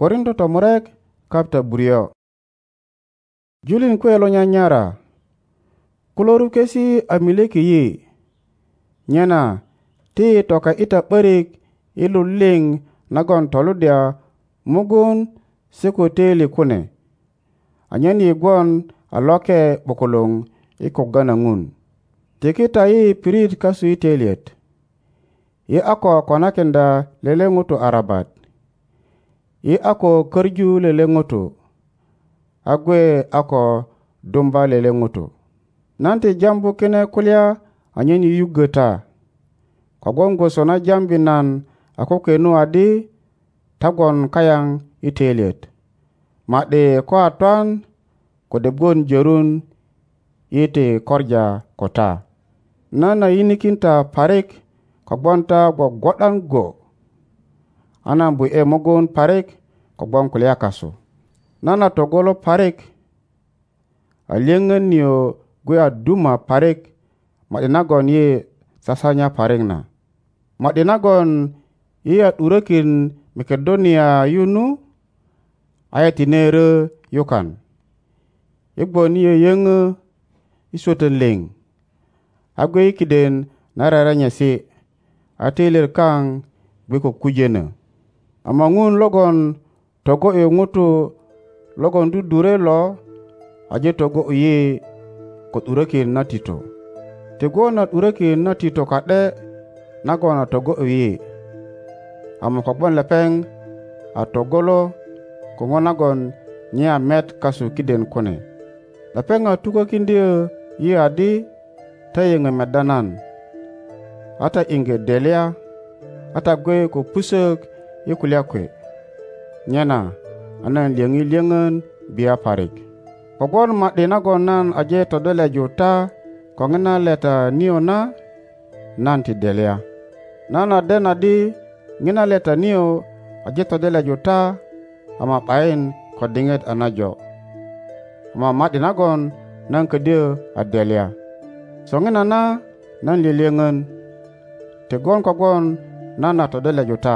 Korinto tomurek kapta burio. Julin kwelo nyanyara. Kuloru kesi amileki yi. Nyena ti toka ita barik iluling nagon toludia mugun siku teli kune. Anyen yigwon aloke bokolong ikogana ngun. Tikita yi pirit kasu iteliet. Yi ako konakenda lele ngutu arabat. Yi ako kerju lele ngutu. Agwe ako dumba lele ngutu. Nanti jambu kine kulya anyen yugeta. Kogwongo sona jambi nan ako kenu adi tagon kayang iteliet. Made ko atuan kodebgon jerun ite korja kota. Nana yinikinta parik kogbonta godan go. Anambu mogon parik kogbon kulya kaso. Nana togolo parik aliengen niyo gwe aduma parik madinagon ye sasanya parik na. Madinagon ye aturekin Makedonia yunu ayatinere yukan. Igbo niyo yenge isoten ling. Agwe ikiden nararanya si atilir kang gweko kujena. Amangun logon togo ngutu logon dudure lo aje togo ye kot urekin natito. Tego na urekin natito kade nagona togo ye. Amakokbon lepeng atogolo kongonagon nyea met kasu kiden kone. Lepeng atuko kindia ye adi tayenge medanan. Ata inge delia ata gwe ko pusek yekulia kwe. Nyena anan liengen biya parik. Kogon madinagon nan aje todole juta kongena leta niona nanti delia. Nana dena di ngina leta niyo aje todole juta ama pain kodinget anajo. Ama madinagon nan kedia adelia. Songena na nan liengen tegon kogon nana todole juta.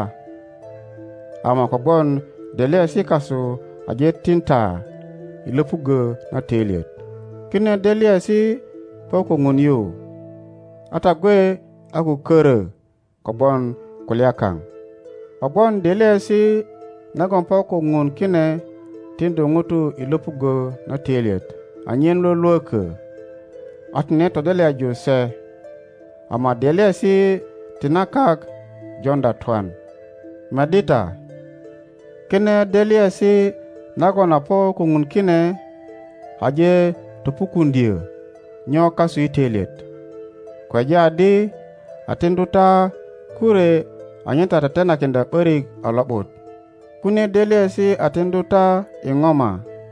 Ama kogon delia sikasu aje tinta ilepuge na teliet. Kine delia si poko ngunyo. Atagwe aku kere kogon kuliakang. Kogon delia si nagon poko ngun kine tindo ngutu ilepuge na teliet. Anyen lo loke. Atne todelia jose. Ama delia si tinakak jonda tuan. Medita. Kine delia si nagon apo kungun kine aje tupukundia nyo kasu iteliet. Kwa jadi atinduta kure anyenta tatena kenda perik alabot. Kune delia si atinduta ingoma.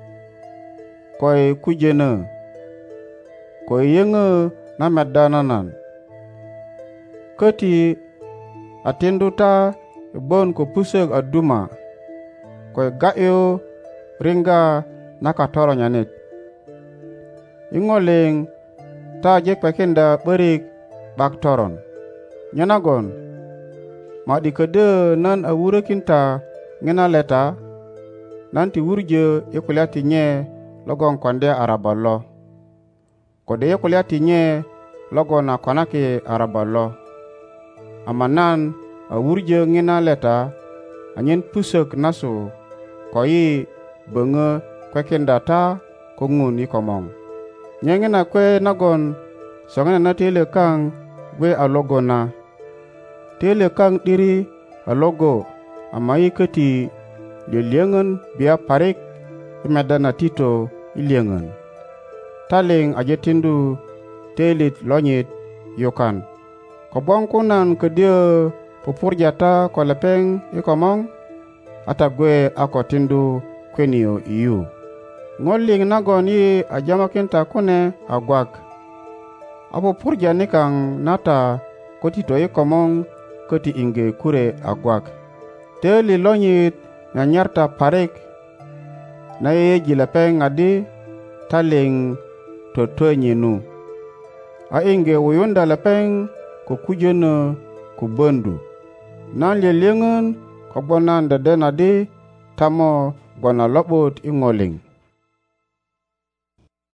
Koi kujena. Koi yenge na medananan. Kati atinduta bon ko pusek aduma. Koi gayo ringa nakatoro nyanit. Ingoling ta je pekenda berik bak toron. Nyanagon madi kede nan awure kinta ngena leta nanti wurje yekuliati nye logon konde araballo. Kode yekuliati nye logon akonake araballo. Amanan awurje ngena leta anyen pusek nasu koyi benge kwekenda ta kongun ikomong. Nyengena kwe nagon songena na tele kang gwe alogo na. Tele kang diri alogo amayi keti liengen biya parik imedana tito iliengen. Taling ajetindu telit lonyit yokan. Kobong kunan kedia pupurjata kolepeng ikomong. Ata gwe ako tindu kwenio iyu. Ngoling nagon yi ajamakinta kune agwak. Apo purja nikang nata kotito ikomong koti inge kure agwak. Teli lonyit nyanyarta parik na ye jilepeng adi taling toto nyinu. A inge uyunda lepeng kukujene kubendu. Nan liengen kobonan deden adi ta mo gwon a lo'but i ŋo liŋ.